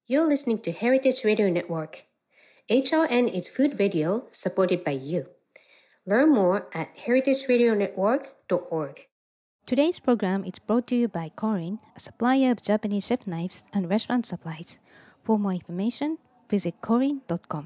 You're listening to Heritage Radio Network. HRN is food radio supported by you. Learn more at heritageradionetwork.org. Today's program is brought to you by Korin, a supplier of Japanese chef knives and restaurant supplies. For more information, visit korin.com.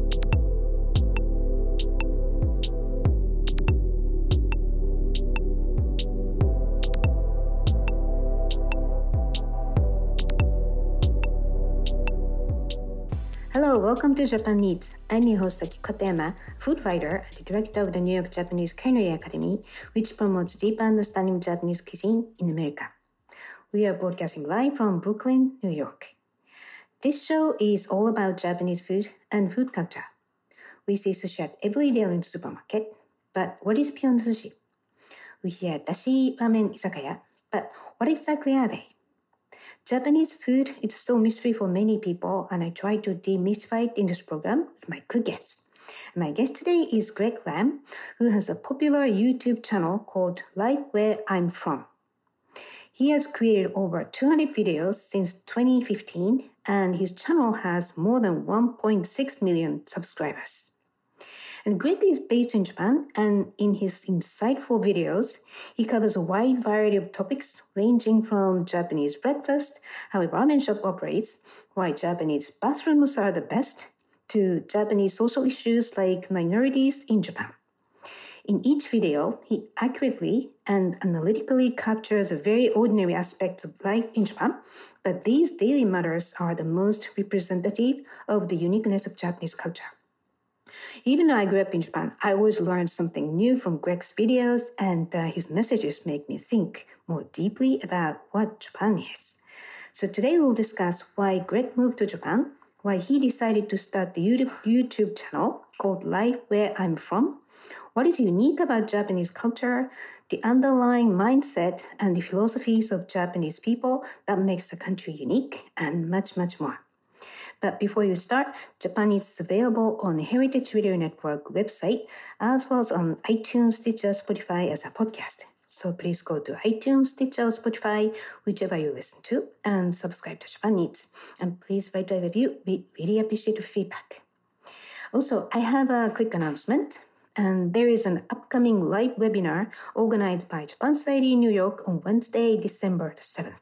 Hello, welcome to Japan Eats. I'm your host Aki Katayama, food writer and director of the New York Japanese Culinary Academy, which promotes deeper understanding of Japanese cuisine in America. We are broadcasting live from Brooklyn, New York. This show is all about Japanese food and food culture. We see sushi at every day in the supermarket, but what is beyond sushi? We hear dashi ramen izakaya, but what exactly are they? Japanese food is still a mystery for many people, and I try to demystify it in this program with my good guests. My guest today is Greg Lamb, who has a popular YouTube channel called Life Where I'm From. He has created over 200 videos since 2015, and his channel has more than 1.6 million subscribers. And Greg is based in Japan, and in his insightful videos, he covers a wide variety of topics ranging from Japanese breakfast, how a ramen shop operates, why Japanese bathrooms are the best, to Japanese social issues like minorities in Japan. In each video, he accurately and analytically captures the very ordinary aspects of life in Japan, but these daily matters are the most representative of the uniqueness of Japanese culture. Even though I grew up in Japan, I always learned something new from Greg's videos, and his messages make me think more deeply about what Japan is. So today we'll discuss why Greg moved to Japan, why he decided to start the YouTube channel called Life Where I'm From, what is unique about Japanese culture, the underlying mindset and the philosophies of Japanese people that makes the country unique, and much, much more. But before you start, Japan Eats is available on the Heritage Radio Network website, as well as on iTunes, Stitcher, Spotify as a podcast. So please go to iTunes, Stitcher, Spotify, whichever you listen to, and subscribe to Japan Eats. And please write a review. We really appreciate your feedback. Also, I have a quick announcement. And there is an upcoming live webinar organized by Japan Society in New York on Wednesday, December the 7th,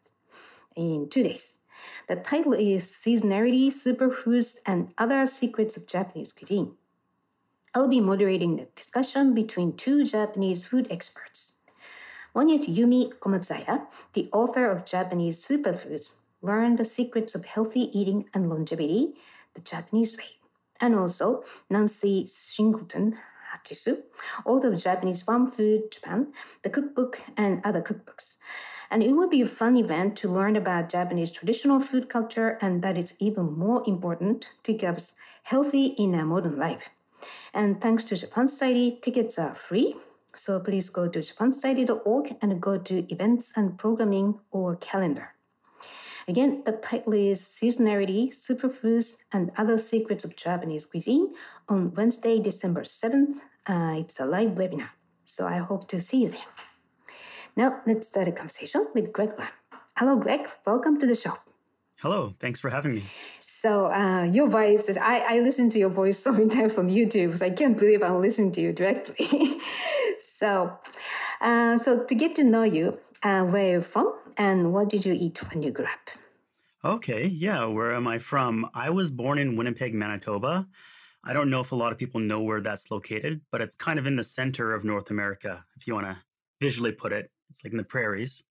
in 2 days. The title is Seasonality, Superfoods, and Other Secrets of Japanese Cuisine. I'll be moderating the discussion between two Japanese food experts. One is Yumi Komatsaya, the author of Japanese Superfoods, Learn the Secrets of Healthy Eating and Longevity, the Japanese Way. And also Nancy Shingleton Hachisu, author of Japanese Farm Food Japan, the cookbook, and other cookbooks. And it will be a fun event to learn about Japanese traditional food culture, and that is even more important to keep us healthy in our modern life. And thanks to Japan Society, tickets are free. So please go to japansociety.org and go to events and programming or calendar. Again, the title is Seasonality, Superfoods, and Other Secrets of Japanese Cuisine on Wednesday, December 7th. It's a live webinar. So I hope to see you there. Now, let's start a conversation with Greg Lamb. Hello, Greg. Welcome to the show. Hello. Thanks for having me. So your voice, I listen to your voice so many times on YouTube, so I can't believe I'm listening to you directly. So to get to know you, where you're from and what did you eat when you grew up? Okay. Yeah. Where am I from? I was born in Winnipeg, Manitoba. I don't know if a lot of people know where that's located, but it's kind of in the center of North America, if you want to visually put it. It's like in the prairies.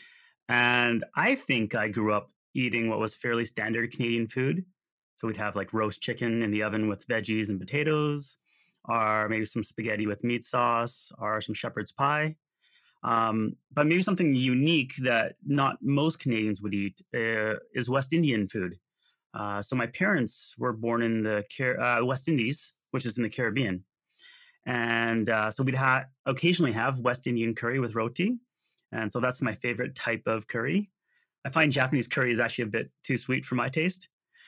And I think I grew up eating what was fairly standard Canadian food. So we'd have like roast chicken in the oven with veggies and potatoes, or maybe some spaghetti with meat sauce, or some shepherd's pie. But maybe something unique that not most Canadians would eat is West Indian food. So my parents were born in the West Indies, which is in the Caribbean. And so we'd occasionally have West Indian curry with roti. And so that's my favorite type of curry. I find Japanese curry is actually a bit too sweet for my taste.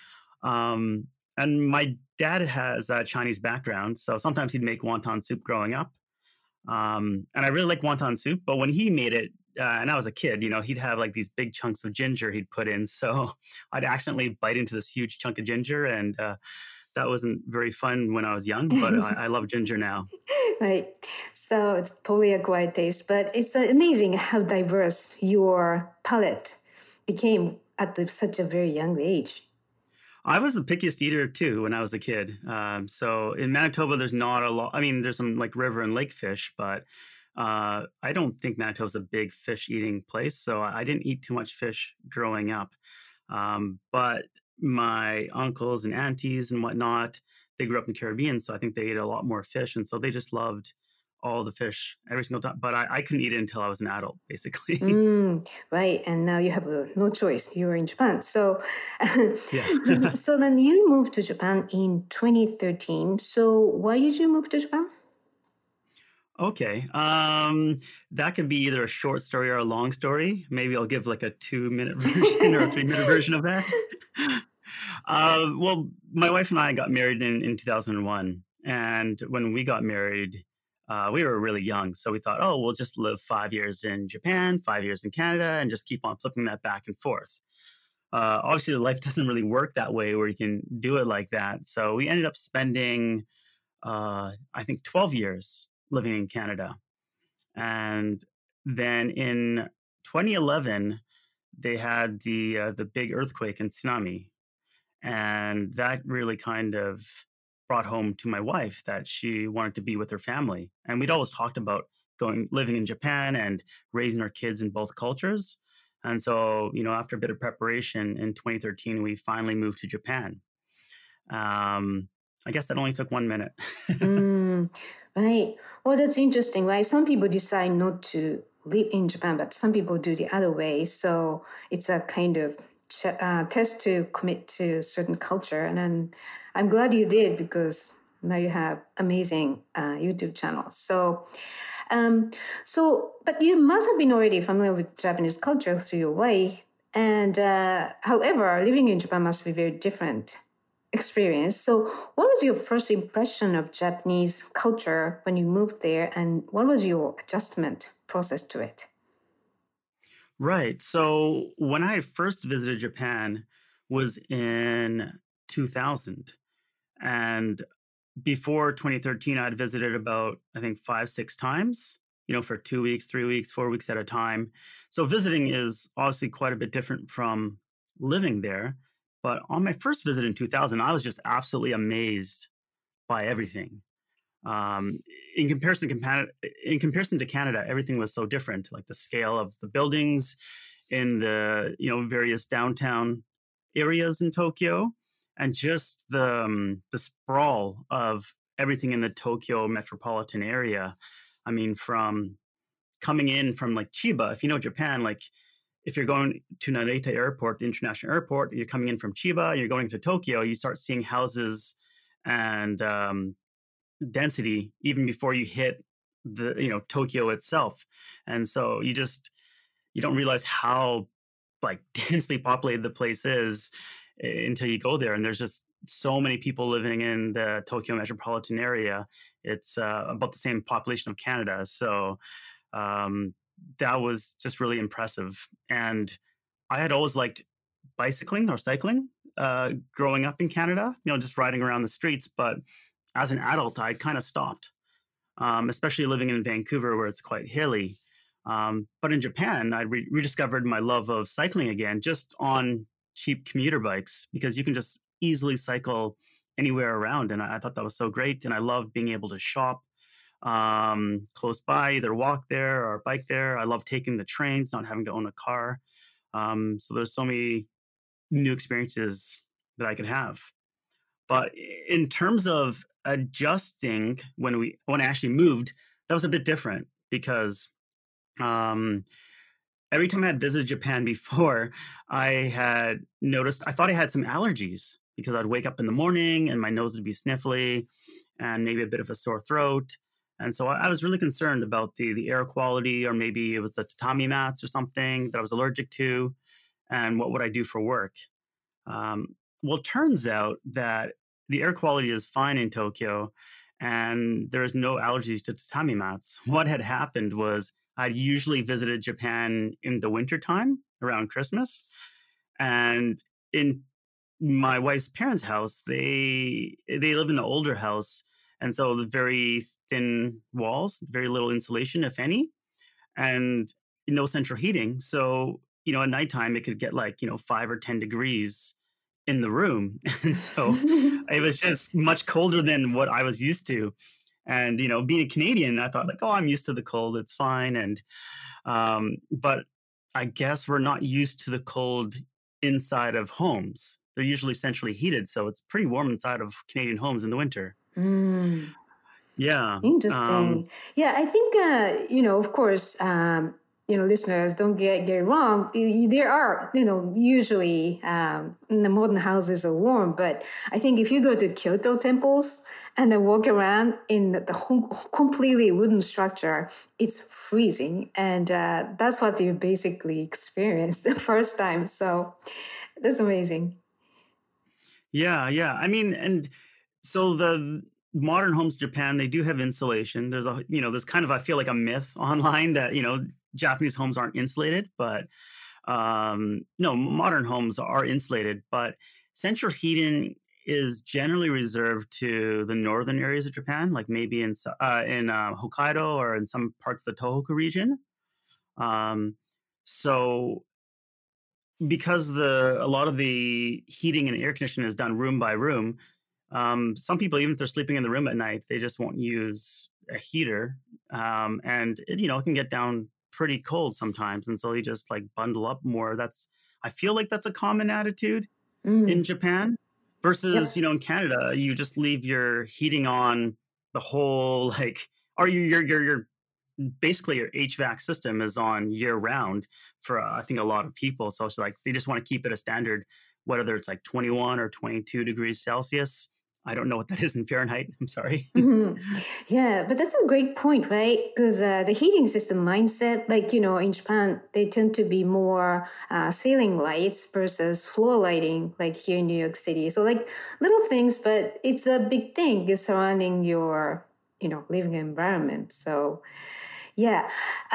And my dad has a Chinese background, so sometimes he'd make wonton soup growing up. And I really like wonton soup, but when he made it, and I was a kid, he'd have like these big chunks of ginger he'd put in. So I'd accidentally bite into this huge chunk of ginger, and that wasn't very fun when I was young. But I love ginger now. Right. So it's totally acquired taste, but it's amazing how diverse your palate became at such a very young age. I was the pickiest eater too when I was a kid. So in Manitoba, there's not a lot. I mean, there's some like river and lake fish, but I don't think Manitoba's a big fish eating place. So I didn't eat too much fish growing up. But my uncles and aunties and whatnot, they grew up in the Caribbean, so I think they ate a lot more fish, and so they just loved all the fish every single time. But I couldn't eat it until I was an adult, basically. Right. And now you have no choice. You are in Japan. So, Yeah. so then you moved to Japan in 2013. So why did you move to Japan? Okay. That could be either a short story or a long story. Maybe I'll give like a 2-minute version or a 3-minute version of that. Well, my wife and I got married in 2001. And when we got married, we were really young. So we thought, oh, we'll just live 5 years in Japan, 5 years in Canada, and just keep on flipping that back and forth. Obviously, the life doesn't really work that way where you can do it like that. So we ended up spending, I think, 12 years living in Canada. And then in 2011, they had the big earthquake and tsunami, and that really kind of brought home to my wife that she wanted to be with her family. And we'd always talked about going living in Japan and raising our kids in both cultures. And so, after a bit of preparation in 2013, we finally moved to Japan. Um, I guess that only took 1 minute. Mm, right. Well, that's interesting, right? Some people decide not to live in Japan, but some people do the other way. So it's a kind of test to commit to certain culture. And then I'm glad you did because now you have amazing YouTube channels. Um, but you must have been already familiar with Japanese culture through your wife. And however, living in Japan must be very different experience. So, what was your first impression of Japanese culture when you moved there, and what was your adjustment process to it? Right. So when I first visited Japan was in 2000. And before 2013, I'd visited about, I think, 5, 6 times, for 2 weeks, 3 weeks, 4 weeks at a time. So visiting is obviously quite a bit different from living there. But on my first visit in 2000, I was just absolutely amazed by everything. Um, in comparison to Canada, everything was so different. Like the scale of the buildings in the various downtown areas in Tokyo, and just the sprawl of everything in the Tokyo metropolitan area. I mean, from coming in from like Chiba, if you know Japan, like if you're going to Narita Airport, the international airport, you're coming in from Chiba, you're going to Tokyo, you start seeing houses and density even before you hit the Tokyo itself. And so you don't realize how like densely populated the place is until you go there, and there's just so many people living in the Tokyo metropolitan area. It's about the same population of Canada. So um, that was just really impressive. And I had always liked bicycling or cycling growing up in Canada, just riding around the streets. But as an adult, I kind of stopped, especially living in Vancouver where it's quite hilly. But in Japan, I rediscovered my love of cycling again, just on cheap commuter bikes, because you can just easily cycle anywhere around. And I thought that was so great. And I love being able to shop close by, either walk there or bike there. I love taking the trains, not having to own a car. So there's so many new experiences that I could have. But in terms of adjusting when I actually moved, that was a bit different because um, every time I had visited Japan before, I had noticed I thought I had some allergies because I'd wake up in the morning and my nose would be sniffly and maybe a bit of a sore throat. And so I was really concerned about the air quality, or maybe it was the tatami mats or something that I was allergic to, and what would I do for work? Well, it turns out that the air quality is fine in Tokyo and there's no allergies to tatami mats. What had happened was I usually visited Japan in the wintertime around Christmas. And in my wife's parents' house, they live in an older house, and so the very thin walls, very little insulation, if any, and no central heating. So, at nighttime it could get like, 5 or 10 degrees in the room. And so it was just much colder than what I was used to. And, being a Canadian, I thought like, oh, I'm used to the cold. It's fine. But I guess we're not used to the cold inside of homes. They're usually centrally heated, so it's pretty warm inside of Canadian homes in the winter. Mm. Yeah. Interesting. Yeah, I think of course, listeners, don't get it wrong. There are, usually the modern houses are warm, but I think if you go to Kyoto temples and then walk around in the whole completely wooden structure, it's freezing, and that's what you basically experienced the first time. So that's amazing. Yeah, yeah. I mean, and so the modern homes in Japan, they do have insulation. There's kind of, I feel like, a myth online that, Japanese homes aren't insulated, but no, modern homes are insulated, but central heating is generally reserved to the northern areas of Japan, like maybe in Hokkaido or in some parts of the Tohoku region. Um, so because a lot of the heating and air conditioning is done room by room, some people, even if they're sleeping in the room at night, they just won't use a heater, and it can get down pretty cold sometimes, and so you just like bundle up more. I feel like that's a common attitude in Mm. Japan versus Yep. in Canada, you just leave your heating on the whole like, or your basically your HVAC system is on year round for I think a lot of people. So it's like they just want to keep it a standard, whether it's like 21 or 22 degrees Celsius. I don't know what that is in Fahrenheit. I'm sorry. Mhm. Yeah, but that's a great point, right? Because the heating system mindset, like, in Japan, they tend to be more ceiling lights versus floor lighting, like here in New York City. So, like, little things, but it's a big thing is surrounding your, living environment. So, yeah.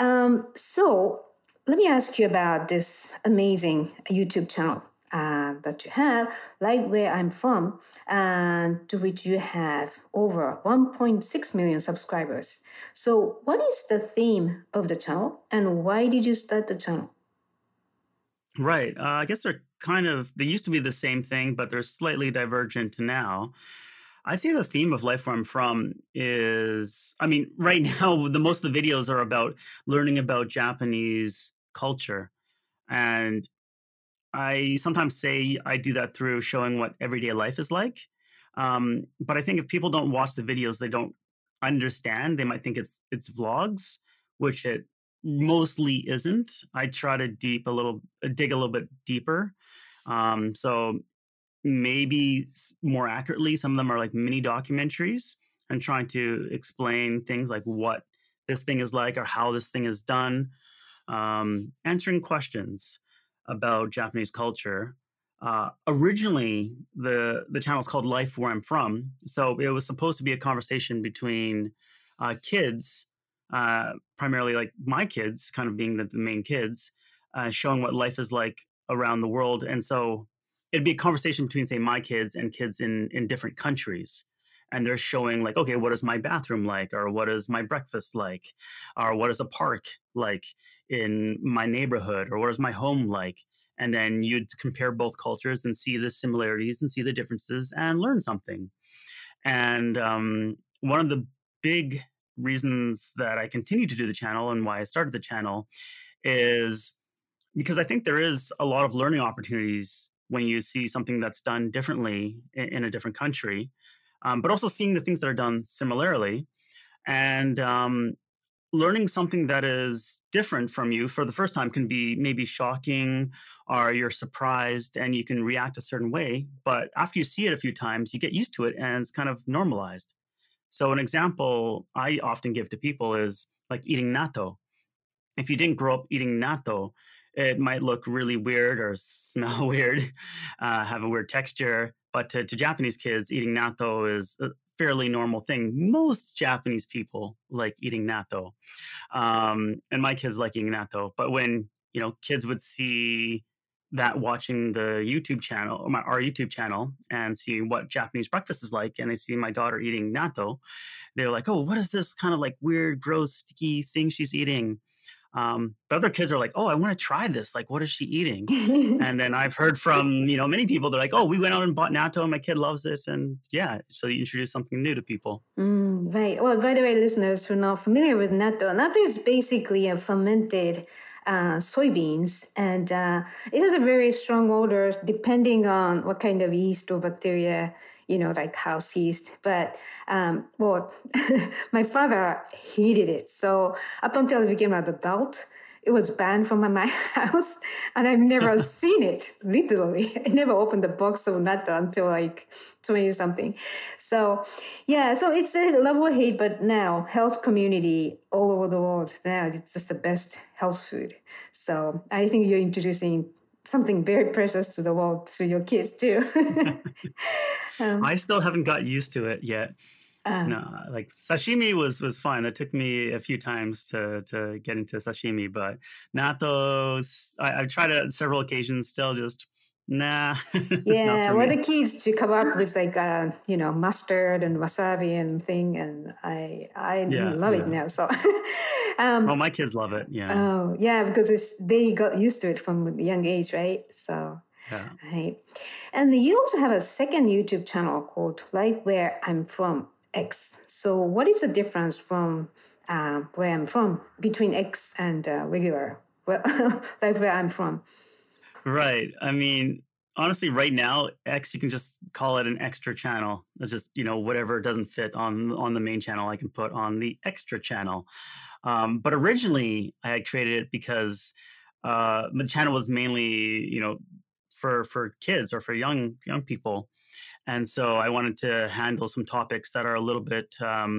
So let me ask you about this amazing YouTube channel that you have, like where I'm from, and to which you have over 1.6 million subscribers. So, what is the theme of the channel, and why did you start the channel? Right. I guess they used to be the same thing, but they're slightly divergent now. I say the theme of Life Where I'm From is, I mean, right now, the most of the videos are about learning about Japanese culture. And I sometimes say I do that through showing what everyday life is like. But I think if people don't watch the videos, they don't understand. They might think it's vlogs, which it mostly isn't. I try to dig a little bit deeper. So maybe more accurately, some of them are like mini documentaries and trying to explain things like what this thing is like or how this thing is done, answering questions about Japanese culture. Originally, the channel is called Life Where I'm From, so it was supposed to be a conversation between kids, primarily like my kids, kind of being the main kids, showing what life is like around the world, and so it'd be a conversation between, say, my kids and kids in different countries. And they're showing like, okay, what is my bathroom like, or what is my breakfast like, or what is a park like in my neighborhood, or what is my home like? And then you'd compare both cultures and see the similarities and see the differences and learn something. And one of the big reasons that I continue to do the channel and why I started the channel is because I think there is a lot of learning opportunities when you see something that's done differently in a different country, but also seeing the things that are done similarly. And learning something that is different from you for the first time can be maybe shocking, or you're surprised and you can react a certain way. But after you see it a few times, you get used to it and it's kind of normalized. So, an example I often give to people is like eating natto. If you didn't grow up eating natto, it might look really weird or smell weird, have a weird texture. But to Japanese kids, eating natto is fairly normal thing. Most Japanese people like eating natto, and my kids like eating natto. But when kids would see that watching the YouTube channel, or our YouTube channel, and see what Japanese breakfast is like, and they see my daughter eating natto, they're like, "Oh, what is this kind of like weird, gross, sticky thing she's eating?" But other kids are like, "Oh, I want to try this. Like, what is she eating?" And then I've heard from many people. They're like, "Oh, we went out and bought natto, and my kid loves it." And yeah, so you introduce something new to people. Right. Well, by the way, listeners who are not familiar with natto, natto is basically a fermented soybeans, and it has a very strong odor depending on what kind of yeast or bacteria, like house yeast. But, well, my father hated it. So up until I became an adult, it was banned from my house, and I've never seen it, literally. I never opened a box of natto until like 20 something. So, yeah, so it's a love or hate, but now health community all over the world, now it's just the best health food. So I think you're introducing something very precious to the world to your kids too. I still haven't got used to it yet. uh, No, like sashimi was fine. It took me a few times to get into sashimi, but nattos, I've tried it on several occasions. Still, just nah, not Yeah, for well, me. the kids to come up with like mustard and wasabi and thing, and I Yeah, love it yeah. now. So, Oh, um, my kids love it. Yeah, oh yeah, because they got used to it from a young age, right? So, yeah. right, and you also have a second YouTube channel called Like Where I'm From X. So, what is the difference from where I'm from between X and regular? Well, like where I'm from. Right. I mean, honestly, right now, X, you can just call it an extra channel. It's just, whatever doesn't fit on the main channel, I can put on the extra channel. But originally, I had created it because the channel was mainly, for kids or for young people, and so I wanted to handle some topics that are a little bit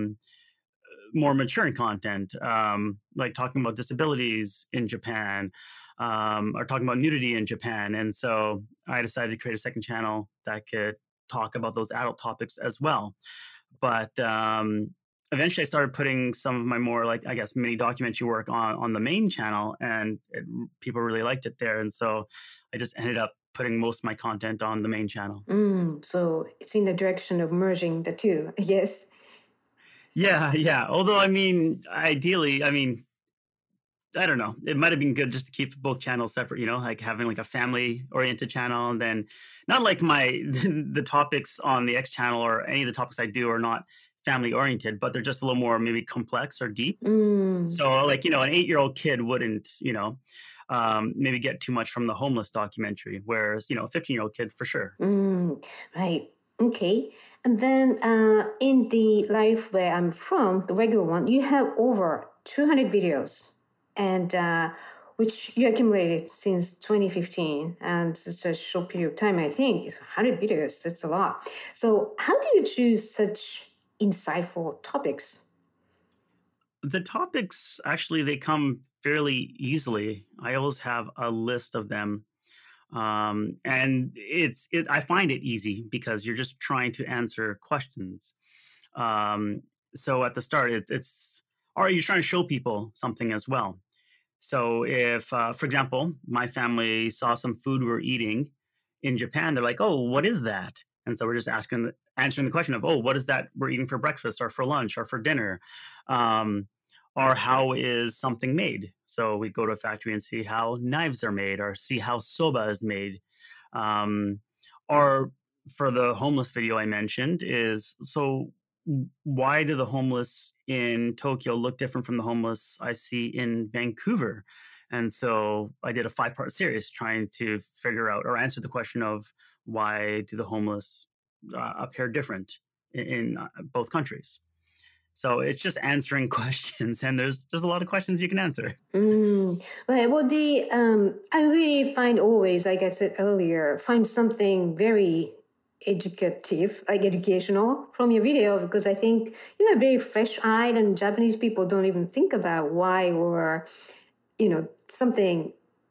more mature in content, like talking about disabilities in Japan, or talking about nudity in Japan. And so I decided to create a second channel that could talk about those adult topics as well. But eventually, I started putting some of my more, like, I guess, mini documentary work on the main channel, and people really liked it there. And so I just ended up putting most of my content on the main channel. So it's in the direction of merging the two, I guess. Yeah, yeah. Although, I mean, ideally, I mean, I don't know. It might have been good just to keep both channels separate, like having like a family oriented channel, and then not like my the topics on the X channel or any of the topics I do are not family oriented, but they're just a little more maybe complex or deep. Mm, So like, an 8-year-old kid wouldn't, maybe get too much from the homeless documentary, whereas, a 15-year-old kid for sure. right. Okay. And then in the life where I'm from, the regular one, you have over 200 videos, and which you accumulated since 2015. And it's a short period of time, I think. It's 100 videos. That's a lot. So, how do you choose such insightful topics? The topics actually they come fairly easily. I always have a list of them. And I find it easy because you're just trying to answer questions. Um, so at the start, or you're trying to show people something as well. So if, for example, my family saw some food we were eating in Japan, they're like, "Oh, what is that?" And so we're just answering the question of, "Oh, what is that we're eating for breakfast or for lunch or for dinner?" Um, or how is something made? So we go to a factory and see how knives are made, or see how soba is made. Um, or for the homeless video I mentioned, is so why do the homeless in Tokyo look different from the homeless I see in Vancouver? And so I did a 5-part series trying to figure out or answer the question of why do the homeless appear different in both countries. So it's just answering questions, and there's just a lot of questions you can answer. Right. Well, I really find always, like I said earlier, find something very educative, like educational from your video, because I think you are very fresh-eyed, and Japanese people don't even think about why or something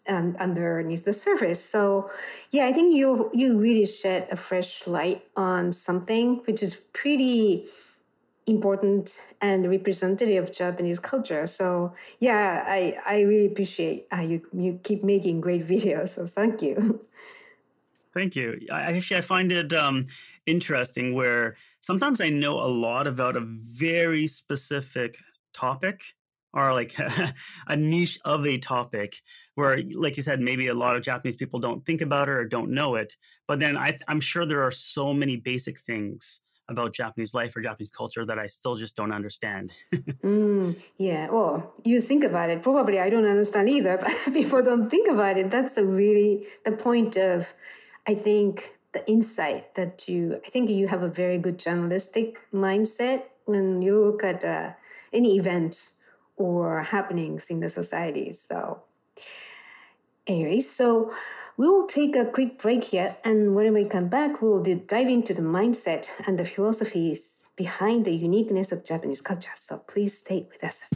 and underneath the surface. So yeah, I think you really shed a fresh light on something which is pretty important and representative of Japanese culture. So yeah, I really appreciate you keep making great videos. So thank you. Thank you. I find it interesting where sometimes I know a lot about a very specific topic or like a niche of a topic where, like you said, maybe a lot of Japanese people don't think about it or don't know it. But then I'm sure there are so many basic things about Japanese life or Japanese culture that I still just don't understand. Yeah, well, you think about it. Probably I don't understand either, but people don't think about it. That's the point of, I think, the insight that I think you have a very good journalistic mindset when you look at any events or happenings in the society. So, anyway, so we'll take a quick break here, and when we come back, we'll dive into the mindset and the philosophies behind the uniqueness of Japanese culture. So please stay with us.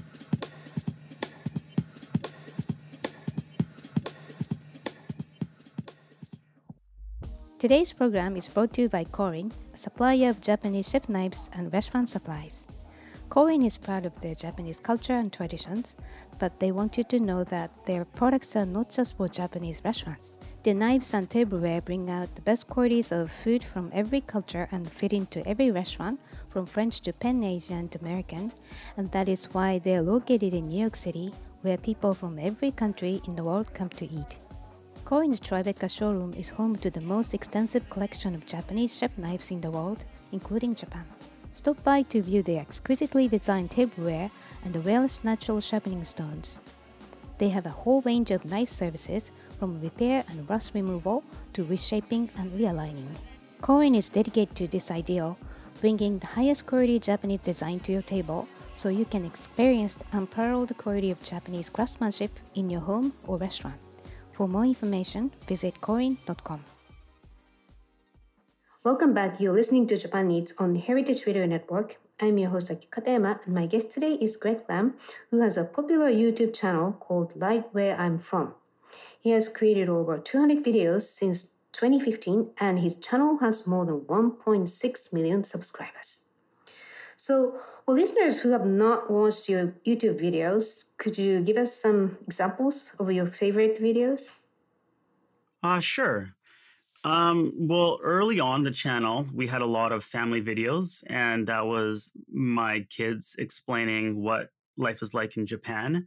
Today's program is brought to you by Korin, a supplier of Japanese chef knives and restaurant supplies. Korin is proud of their Japanese culture and traditions, but they want you to know that their products are not just for Japanese restaurants. Their knives and tableware bring out the best qualities of food from every culture and fit into every restaurant, from French to Pan-Asian to American, and that is why they are located in New York City, where people from every country in the world come to eat. Korin's Tribeca showroom is home to the most extensive collection of Japanese chef knives in the world, including Japan. Stop by to view their exquisitely designed tableware and the rarest natural sharpening stones. They have a whole range of knife services, from repair and rust removal to reshaping and realigning. Korin is dedicated to this ideal, bringing the highest quality Japanese design to your table so you can experience the unparalleled quality of Japanese craftsmanship in your home or restaurant. For more information, visit korin.com. Welcome back. You're listening to Japan Eats on the Heritage Radio Network. I'm your host, Aki Katayama, and my guest today is Greg Lam, who has a popular YouTube channel called Like Where I'm From. He has created over 200 videos since 2015, and his channel has more than 1.6 million subscribers. So, for listeners who have not watched your YouTube videos, could you give us some examples of your favorite videos? Sure. Well, early on the channel, we had a lot of family videos, and that was my kids explaining what life is like in Japan.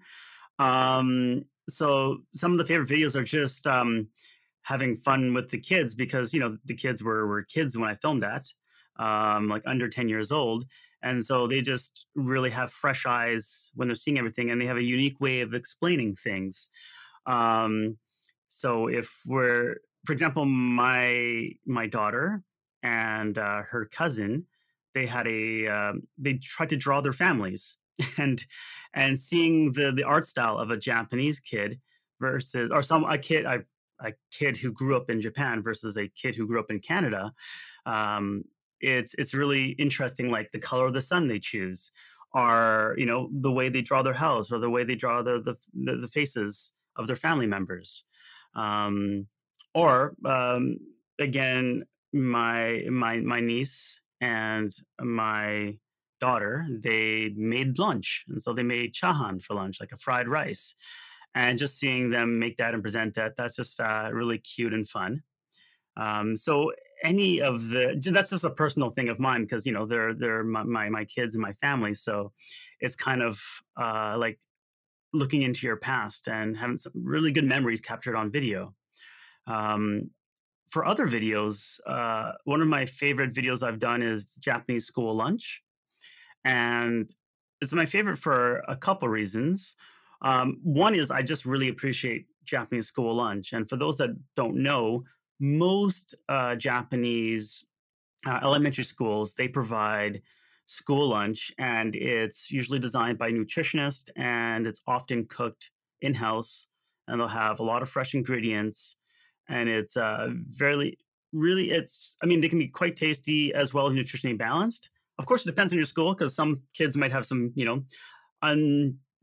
So some of the favorite videos are just having fun with the kids because the kids were kids when I filmed that, like under 10 years old, and so they just really have fresh eyes when they're seeing everything, and they have a unique way of explaining things. Um, so if we're, for example, my daughter and her cousin, they tried to draw their families, and seeing the art style of a Japanese kid versus or some a kid who grew up in Japan versus a kid who grew up in Canada, um, it's really interesting. Like the color of the sun they choose, or the way they draw their house, or the way they draw the faces of their family members. Um, or again, my niece and my daughter, they made lunch, and so they made chahan for lunch, like a fried rice. And just seeing them make that and present that, that's just really cute and fun. So any of that's just a personal thing of mine because they're my kids and my family. So it's kind of like looking into your past and having some really good memories captured on video. Um, for other videos, one of my favorite videos I've done is Japanese school lunch, and it's my favorite for a couple reasons. One is I just really appreciate Japanese school lunch, and for those that don't know, most Japanese elementary schools, they provide school lunch, and it's usually designed by a nutritionist, and it's often cooked in house, and they'll have a lot of fresh ingredients, and it's very really it's I mean they can be quite tasty as well as nutritionally balanced. Of course, it depends on your school because some kids might have some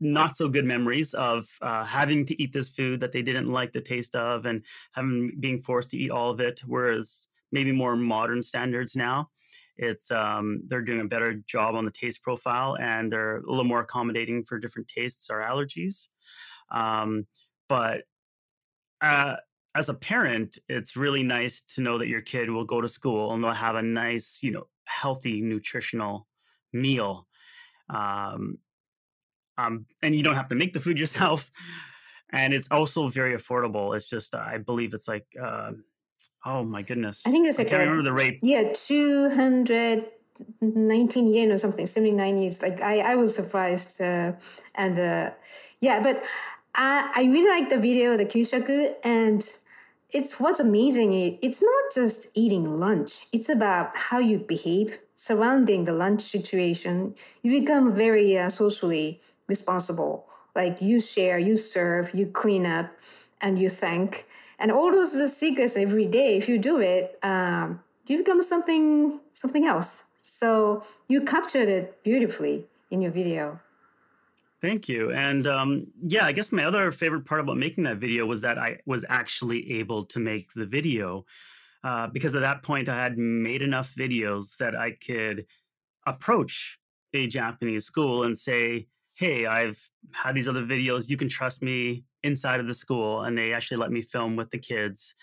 not so good memories of having to eat this food that they didn't like the taste of and being forced to eat all of it. Whereas maybe more modern standards now, it's they're doing a better job on the taste profile and they're a little more accommodating for different tastes or allergies. Um, but uh, as a parent, it's really nice to know that your kid will go to school and they'll have a nice, healthy, nutritional meal. Um, and you don't have to make the food yourself. And it's also very affordable. It's just, I believe it's like, oh my goodness. I think it's I like can't remember the rate. 219 yen or something, 79 years. Like I was surprised. But I really like the video, the Kyushaku, and what's amazing. It's not just eating lunch. It's about how you behave surrounding the lunch situation. You become very socially responsible. Like you share, you serve, you clean up, and you thank. And all those secrets every day, if you do it, you become something else. So you captured it beautifully in your video. Thank you. And I guess my other favorite part about making that video was that I was actually able to make the video because at that point I had made enough videos that I could approach a Japanese school and say, hey, I've had these other videos. You can trust me inside of the school. And they actually let me film with the kids.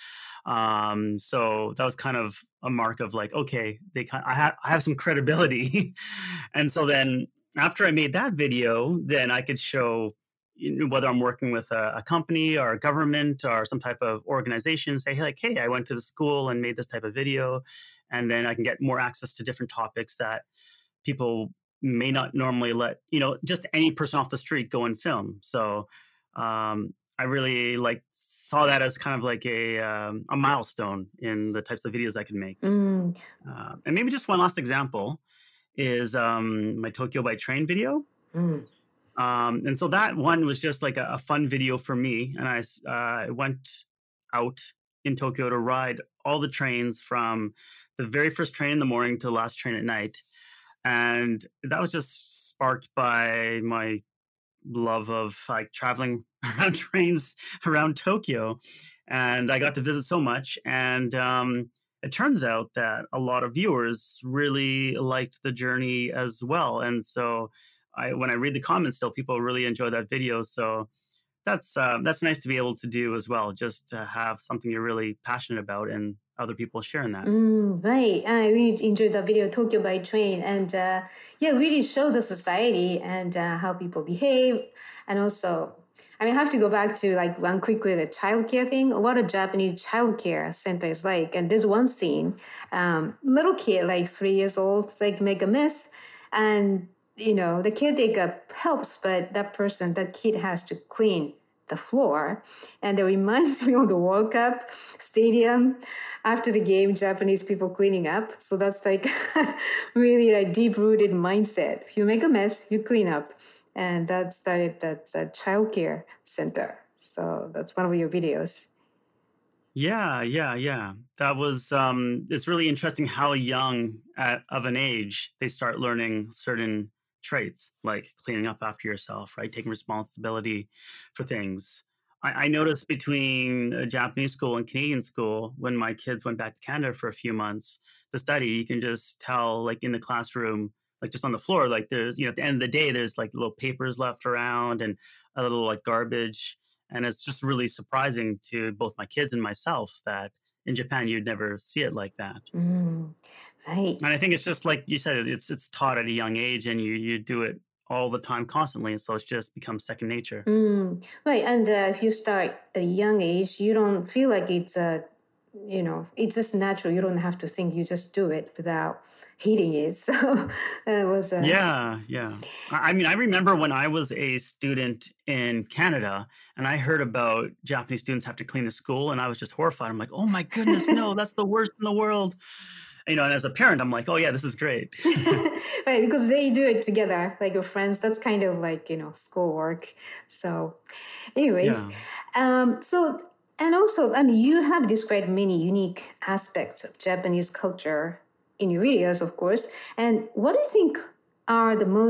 So that was kind of a mark of like, okay, I have some credibility. And so then after I made that video, then I could show whether I'm working with a company or a government or some type of organization, say, hey, I went to the school and made this type of video. And then I can get more access to different topics that people may not normally let, just any person off the street go and film. So I really saw that as kind of like a milestone in the types of videos I can make. And maybe just one last example is my Tokyo by Train video. And so that one was just like a fun video for me. And I went out in Tokyo to ride all the trains from the very first train in the morning to the last train at night. And that was just sparked by my love of traveling around trains around Tokyo. And I got to visit so much. And it turns out that a lot of viewers really liked the journey as well. And so when I read the comments still, people really enjoy that video. So that's nice to be able to do as well, just to have something you're really passionate about and other people sharing that. Right. I really enjoyed the video Tokyo by Train, and really show the society and how people behave. And also, I have to go back to one quickly, the childcare thing, what a Japanese childcare center is like. And there's one scene, little kid, 3 years old, make a mess, and the caretaker helps, but that kid has to clean the floor. And it reminds me of the World Cup stadium after the game, Japanese people cleaning up. So that's really deep-rooted mindset. If you make a mess, you clean up. And that started that childcare center. So that's one of your videos. Yeah. That was, it's really interesting how young of an age they start learning certain traits, like cleaning up after yourself, right? Taking responsibility for things. I noticed between a Japanese school and Canadian school, when my kids went back to Canada for a few months to study, you can just tell, in the classroom, just on the floor, there's, at the end of the day, there's little papers left around and a little garbage. And it's just really surprising to both my kids and myself that in Japan, you'd never see it like that. Right. And I think it's just like you said, it's taught at a young age and you do it all the time constantly. And so it's just becomes second nature. Right. And if you start at a young age, you don't feel like it's, it's just natural. You don't have to think, you just do it without hating it. So it was... Yeah. I remember when I was a student in Canada and I heard about Japanese students have to clean the school and I was just horrified. I'm like, oh my goodness, no, that's the worst in the world. And as a parent, I'm like, oh yeah, this is great. Right, because they do it together, your friends. That's kind of schoolwork. So anyways, and also, you have described many unique aspects of Japanese culture in your videos, of course. And what do you think are the most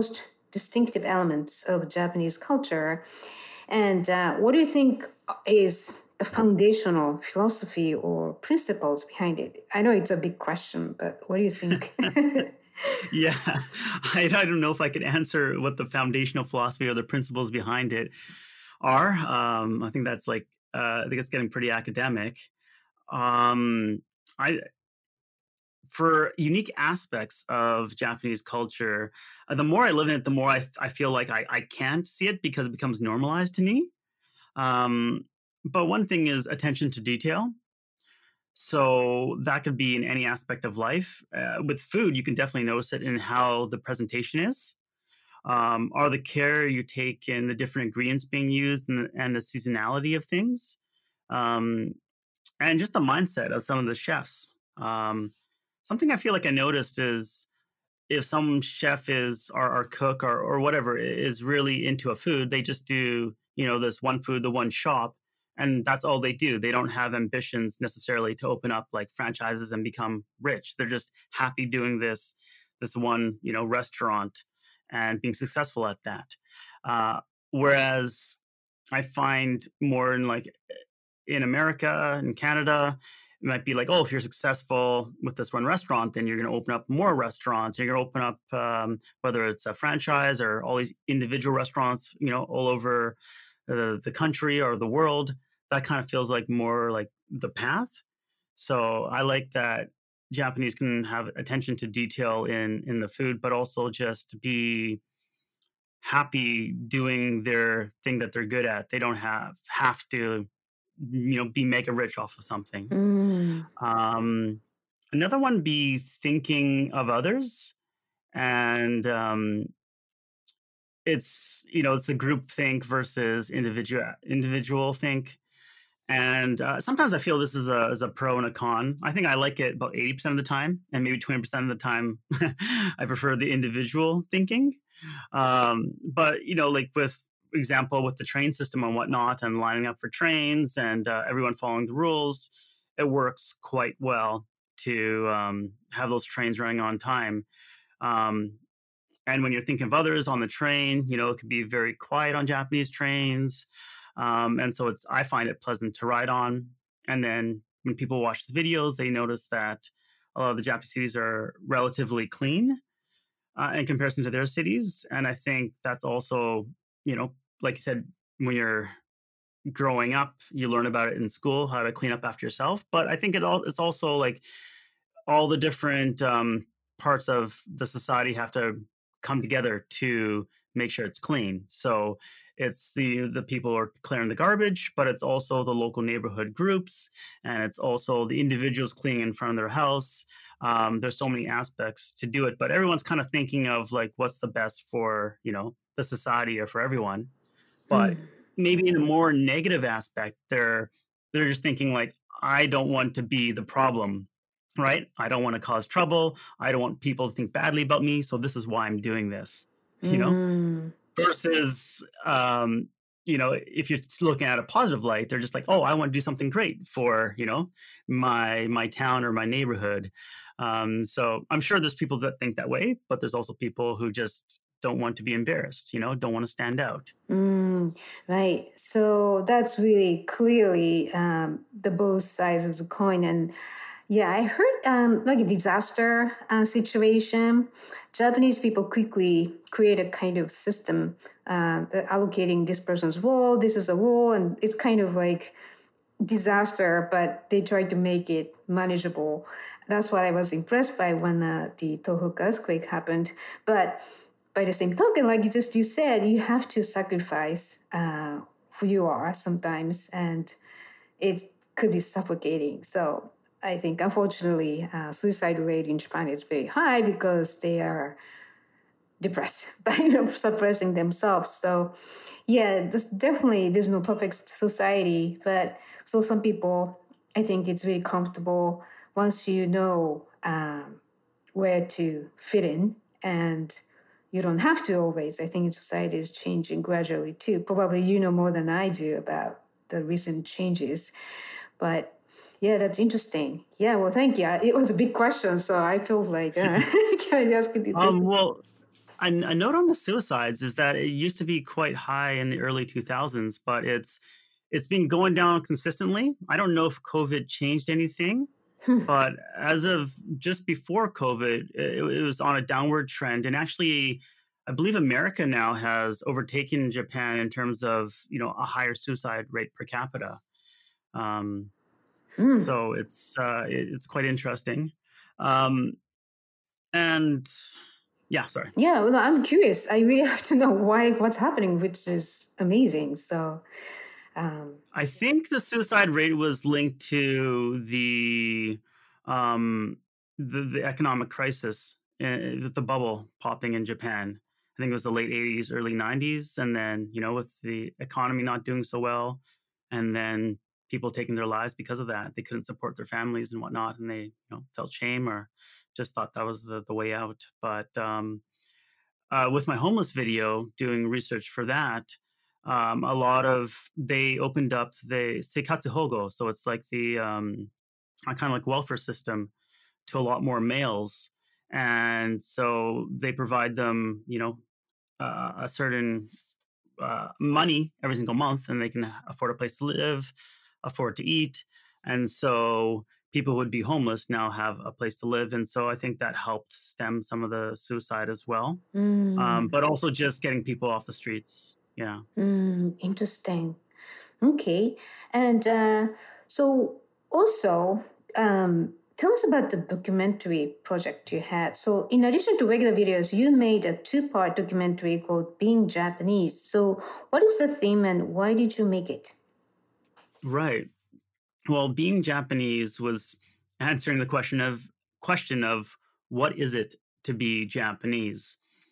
distinctive elements of Japanese culture. And what do you think is the foundational philosophy or principles behind it? I know it's a big question, but what do you think? Yeah, I don't know if I could answer what the foundational philosophy or the principles behind it are. I think that's like, I think it's getting pretty academic. Um, I For unique aspects of Japanese culture, the more I live in it, the more I feel like I can't see it because it becomes normalized to me. Um, but one thing is attention to detail. So that could be in any aspect of life. With food, you can definitely notice it in how the presentation is, or the care you take in the different ingredients being used and the seasonality of things, um, and just the mindset of some of the chefs. Something I feel like I noticed is if some chef is or cook or whatever is really into a food, they just do, this one food, the one shop, and that's all they do. They don't have ambitions necessarily to open up like franchises and become rich. They're just happy doing this one, restaurant and being successful at that. Whereas I find more in like in America and Canada, it might be like, oh, if you're successful with this one restaurant, then you're going to open up more restaurants. You're going to open up whether it's a franchise or all these individual restaurants, all over the country or the world. That kind of feels like more like the path. So I like that Japanese can have attention to detail in the food, but also just be happy doing their thing that they're good at. They don't have to, be mega rich off of something. Mm. Um, Another one be thinking of others, and it's the group think versus individual think. And sometimes I feel this is a pro and a con. I think I like it about 80% of the time, and maybe 20% of the time, I prefer the individual thinking. But like with example with the train system and whatnot, and lining up for trains and everyone following the rules, it works quite well to have those trains running on time. Um, and when you're thinking of others on the train, it could be very quiet on Japanese trains. And so I find it pleasant to ride on. And then when people watch the videos, they notice that a lot of the Japanese cities are relatively clean in comparison to their cities. And I think that's also, like you said, when you're growing up, you learn about it in school, how to clean up after yourself. But I think it's also like all the different parts of the society have to come together to make sure it's clean. So it's the people who are clearing the garbage, but it's also the local neighborhood groups, and it's also the individuals cleaning in front of their house. There's so many aspects to do it, but everyone's kind of thinking of like what's the best for the society or for everyone. But Mm. maybe in a more negative aspect, they're just thinking like, I don't want to be the problem, right? I don't want to cause trouble. I don't want people to think badly about me. So this is why I'm doing this, you know? Mm. Versus, if you're looking at a positive light, they're just like, oh, I want to do something great for, my town or my neighborhood. So I'm sure there's people that think that way, but there's also people who just don't want to be embarrassed, don't want to stand out. Right. So that's really clearly the both sides of the coin. And yeah, I heard like a disaster situation. Japanese people quickly create a kind of system allocating this person's role. This is a role, and it's kind of like disaster, but they try to make it manageable. That's what I was impressed by when the Tohoku earthquake happened. But by the same token, like you said, you have to sacrifice who you are sometimes, and it could be suffocating. So I think, unfortunately, suicide rate in Japan is very high because they are depressed by suppressing themselves. So yeah, there's no perfect society, but so some people, I think it's really comfortable once you know where to fit in, and you don't have to always. I think society is changing gradually too. Probably you know more than I do about the recent changes, but yeah, that's interesting. Yeah, well, thank you. It was a big question, so I feel like can I ask you this? Well, A note on the suicides is that it used to be quite high in the early 2000s, but it's been going down consistently. I don't know if COVID changed anything, Hmm. but as of just before COVID, it was on a downward trend. And actually, I believe America now has overtaken Japan in terms of, a higher suicide rate per capita. Um, Hmm. so it's quite interesting. Um, and yeah, sorry. Yeah, well, I'm curious. I really have to know what's happening, which is amazing. So, um, I think the suicide rate was linked to um, the economic crisis, with the bubble popping in Japan. I think it was the late 80s, early 90s, and then with the economy not doing so well, and then people taking their lives because of that. They couldn't support their families and whatnot, and they felt shame or just thought that was the way out. But with my homeless video, doing research for that, a lot of they opened up the Seikatsu Hogo, so it's like the kind of like welfare system to a lot more males, and so they provide them, a certain money every single month, and they can afford a place to live, afford to eat, and so people who would be homeless now have a place to live, and so I think that helped stem some of the suicide as well, mm, but also just getting people off the streets. Yeah. interesting. Okay. And so also, tell us about the documentary project you had. So in addition to regular videos, you made a two-part documentary called Being Japanese. So what is the theme and why did you make it? Right. Well, being Japanese was answering the question of what is it to be Japanese,